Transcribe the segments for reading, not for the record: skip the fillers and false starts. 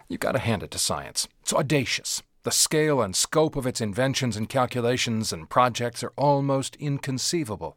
You've got to hand it to science. It's audacious. The scale and scope of its inventions and calculations and projects are almost inconceivable.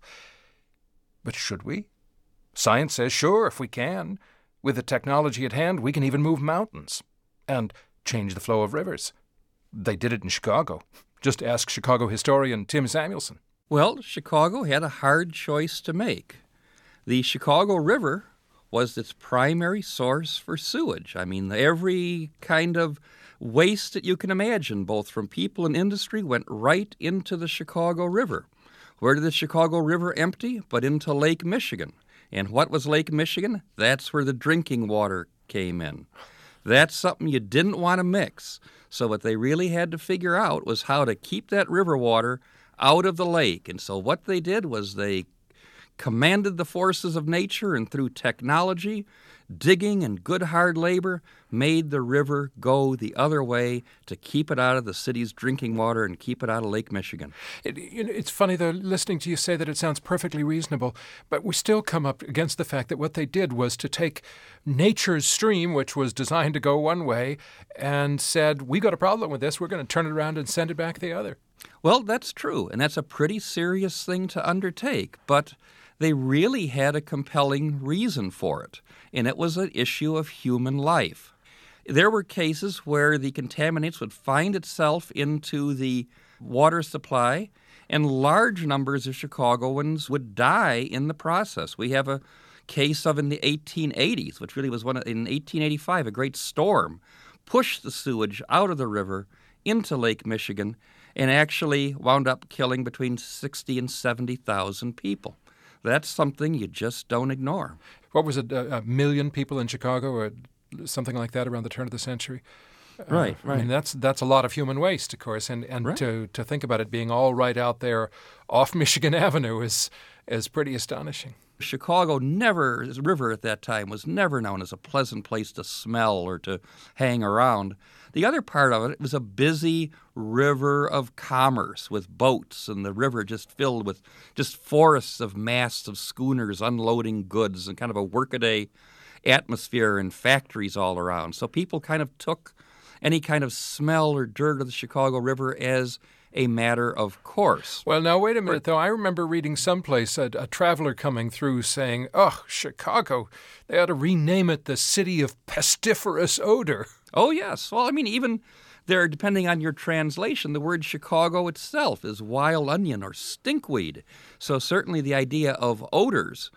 But should we? Science says, sure, if we can. With the technology at hand, we can even move mountains and change the flow of rivers. They did it in Chicago. Just ask Chicago historian Tim Samuelson. Well, Chicago had a hard choice to make. The Chicago River was its primary source for sewage. I mean, every kind of waste that you can imagine, both from people and industry, went right into the Chicago River. Where did the Chicago River empty? But into Lake Michigan. And what was Lake Michigan? That's where the drinking water came in. That's something you didn't want to mix. So what they really had to figure out was how to keep that river water out of the lake. And so what they did was they commanded the forces of nature, and through technology, digging and good hard labor, made the river go the other way to keep it out of the city's drinking water and keep it out of Lake Michigan. It's funny, though, listening to you say that it sounds perfectly reasonable, but we still come up against the fact that what they did was to take nature's stream, which was designed to go one way, and said, we got a problem with this, we're going to turn it around and send it back the other. Well, that's true, and that's a pretty serious thing to undertake, but they really had a compelling reason for it, and it was an issue of human life. There were cases where the contaminants would find itself into the water supply, and large numbers of Chicagoans would die in the process. We have a case of in the 1880s, which really was in 1885, a great storm pushed the sewage out of the river into Lake Michigan and actually wound up killing between 60 and 70,000 people. That's something you just don't ignore. What was it, a million people in Chicago or something like that around the turn of the century? Right. I mean, that's a lot of human waste, of course, and right. to think about it being all right out there off Michigan Avenue is pretty astonishing. Chicago the river at that time was never known as a pleasant place to smell or to hang around. The other part of it was a busy river of commerce with boats, and the river just filled with just forests of masts of schooners unloading goods and kind of a workaday atmosphere and factories all around. So people kind of took any kind of smell or dirt of the Chicago River as a matter of course. Well, now, wait a minute, though. I remember reading someplace a traveler coming through saying, oh, Chicago, they ought to rename it the City of Pestiferous Odor. Oh, yes. Well, I mean, even there, depending on your translation, the word Chicago itself is wild onion or stinkweed. So certainly the idea of odors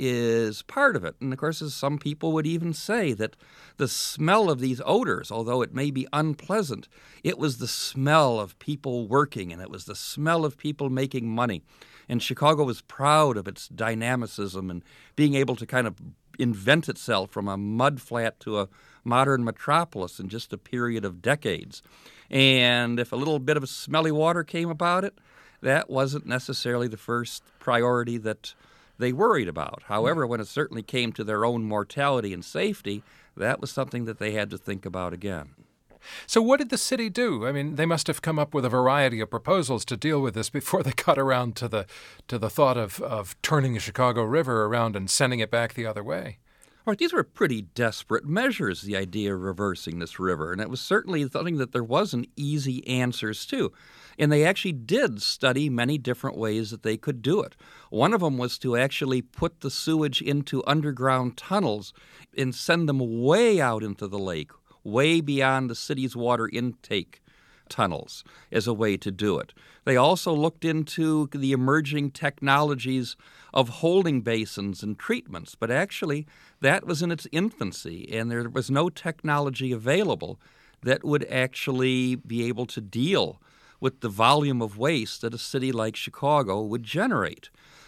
is part of it. And, of course, as some people would even say that the smell of these odors, although it may be unpleasant, it was the smell of people working, and it was the smell of people making money. And Chicago was proud of its dynamicism and being able to kind of invent itself from a mudflat to a modern metropolis in just a period of decades. And if a little bit of smelly water came about it, that wasn't necessarily the first priority that they worried about. However, when it certainly came to their own mortality and safety, that was something that they had to think about again. So what did the city do? I mean, they must have come up with a variety of proposals to deal with this before they got around to the thought of turning the Chicago River around and sending it back the other way. All right, these were pretty desperate measures, the idea of reversing this river, and it was certainly something that there wasn't easy answers to. And they actually did study many different ways that they could do it. One of them was to actually put the sewage into underground tunnels and send them way out into the lake, way beyond the city's water intake tunnels as a way to do it. They also looked into the emerging technologies of holding basins and treatments, but actually that was in its infancy, and there was no technology available that would actually be able to deal with the volume of waste that a city like Chicago would generate.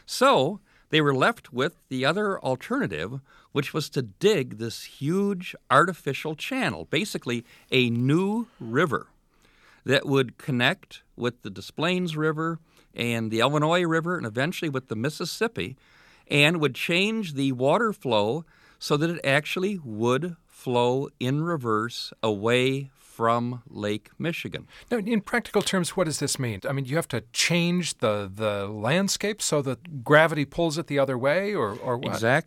So they were left with the other alternative, which was to dig this huge artificial channel, basically a new river that would connect with the Des Plaines River and the Illinois River and eventually with the Mississippi, and would change the water flow so that it actually would flow in reverse away from Lake Michigan. Now, in practical terms, what does this mean? I mean, you have to change the landscape so that gravity pulls it the other way, or what? Exactly.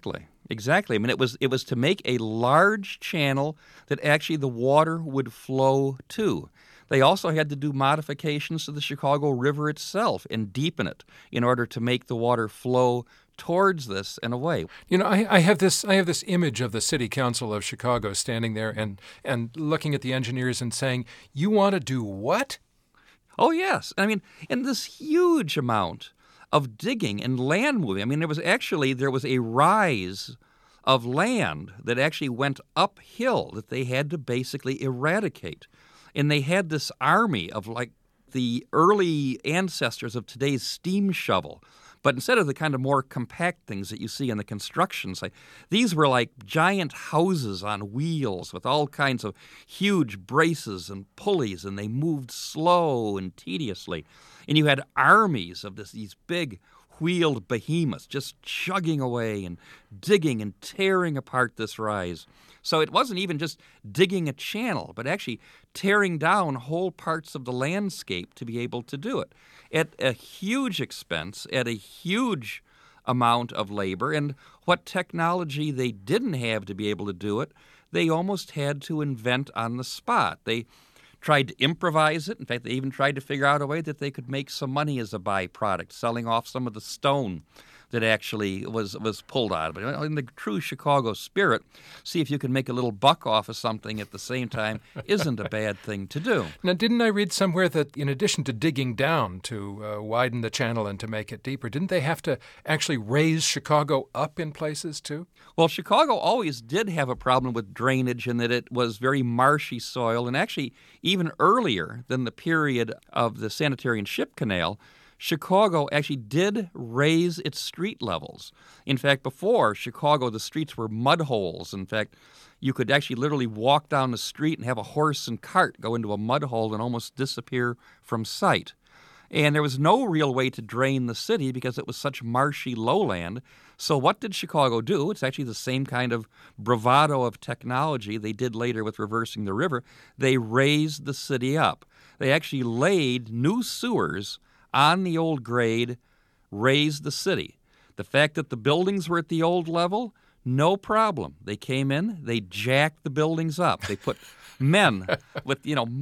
Exactly. I mean, it was to make a large channel that actually the water would flow to. They also had to do modifications to the Chicago River itself and deepen it in order to make the water flow towards this and away. You know, I have this image of the City Council of Chicago standing there and looking at the engineers and saying, "You want to do what?" Oh, yes. I mean, and this huge amount of digging and land moving. I mean, there was a rise of land that actually went uphill that they had to basically eradicate. And they had this army of like the early ancestors of today's steam shovel. But instead of the kind of more compact things that you see on the construction site, these were like giant houses on wheels with all kinds of huge braces and pulleys, and they moved slow and tediously. And you had armies of these big wheeled behemoths just chugging away and digging and tearing apart this rise. So it wasn't even just digging a channel, but actually tearing down whole parts of the landscape to be able to do it at a huge expense, at a huge amount of labor. And what technology they didn't have to be able to do it, they almost had to invent on the spot. They tried to improvise it. In fact, they even tried to figure out a way that they could make some money as a byproduct, selling off some of the stone that actually was pulled out of it. In the true Chicago spirit, see if you can make a little buck off of something at the same time isn't a bad thing to do. Now, didn't I read somewhere that in addition to digging down to widen the channel and to make it deeper, didn't they have to actually raise Chicago up in places too? Well, Chicago always did have a problem with drainage in that it was very marshy soil, and actually even earlier than the period of the Sanitary and Ship Canal, Chicago actually did raise its street levels. In fact, before Chicago, the streets were mud holes. In fact, you could actually literally walk down the street and have a horse and cart go into a mud hole and almost disappear from sight. And there was no real way to drain the city because it was such marshy lowland. So what did Chicago do? It's actually the same kind of bravado of technology they did later with reversing the river. They raised the city up. They actually laid new sewers on the old grade, raised the city. The fact that the buildings were at the old level, no problem. They came in, they jacked the buildings up. They put men with,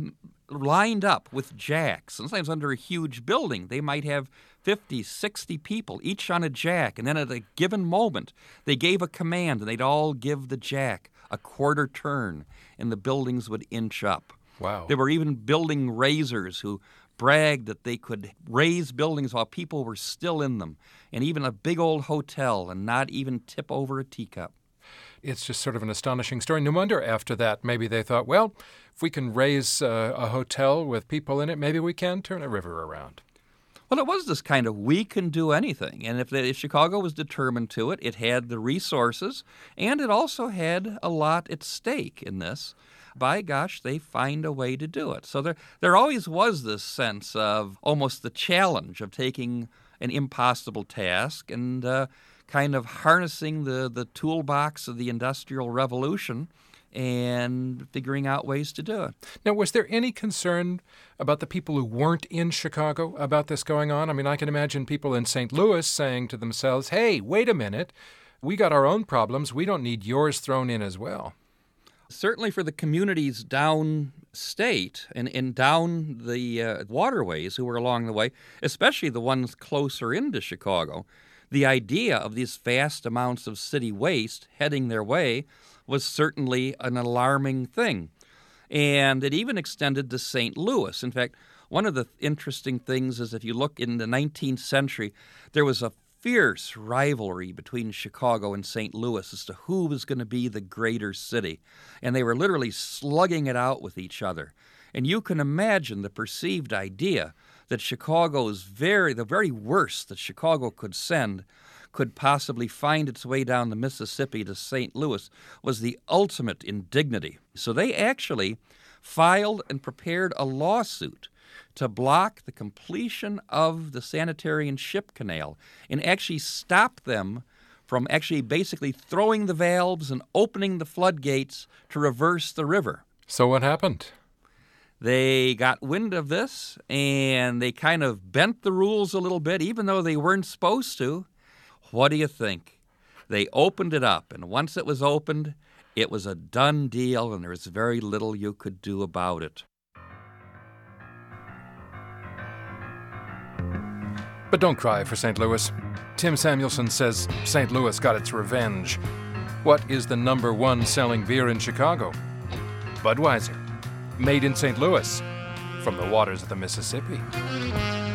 lined up with jacks. Sometimes under a huge building, they might have 50, 60 people, each on a jack. And then at a given moment, they gave a command, and they'd all give the jack a quarter turn, and the buildings would inch up. Wow. There were even building raisers who bragged that they could raise buildings while people were still in them, and even a big old hotel and not even tip over a teacup. It's just sort of an astonishing story. No wonder after that maybe they thought, well, if we can raise a hotel with people in it, maybe we can turn a river around. Well, it was this kind of we can do anything. And if Chicago was determined to it, it had the resources, and it also had a lot at stake in this. By gosh, they find a way to do it. So there always was this sense of almost the challenge of taking an impossible task and kind of harnessing the toolbox of the Industrial Revolution and figuring out ways to do it. Now, was there any concern about the people who weren't in Chicago about this going on? I mean, I can imagine people in St. Louis saying to themselves, hey, wait a minute, we got our own problems. We don't need yours thrown in as well. Certainly for the communities downstate and down the waterways who were along the way, especially the ones closer into Chicago, the idea of these vast amounts of city waste heading their way was certainly an alarming thing. And it even extended to St. Louis. In fact, one of the interesting things is if you look in the 19th century, there was a fierce rivalry between Chicago and St. Louis as to who was going to be the greater city. And they were literally slugging it out with each other. And you can imagine the perceived idea that the very worst that Chicago could send could possibly find its way down the Mississippi to St. Louis was the ultimate indignity. So they actually filed and prepared a lawsuit to block the completion of the Sanitary and Ship Canal and actually stop them from actually basically throwing the valves and opening the floodgates to reverse the river. So what happened? They got wind of this, and they kind of bent the rules a little bit, even though they weren't supposed to. What do you think? They opened it up, and once it was opened, it was a done deal, and there was very little you could do about it. But don't cry for St. Louis. Tim Samuelson says St. Louis got its revenge. What is the #1 selling beer in Chicago? Budweiser. Made in St. Louis. From the waters of the Mississippi.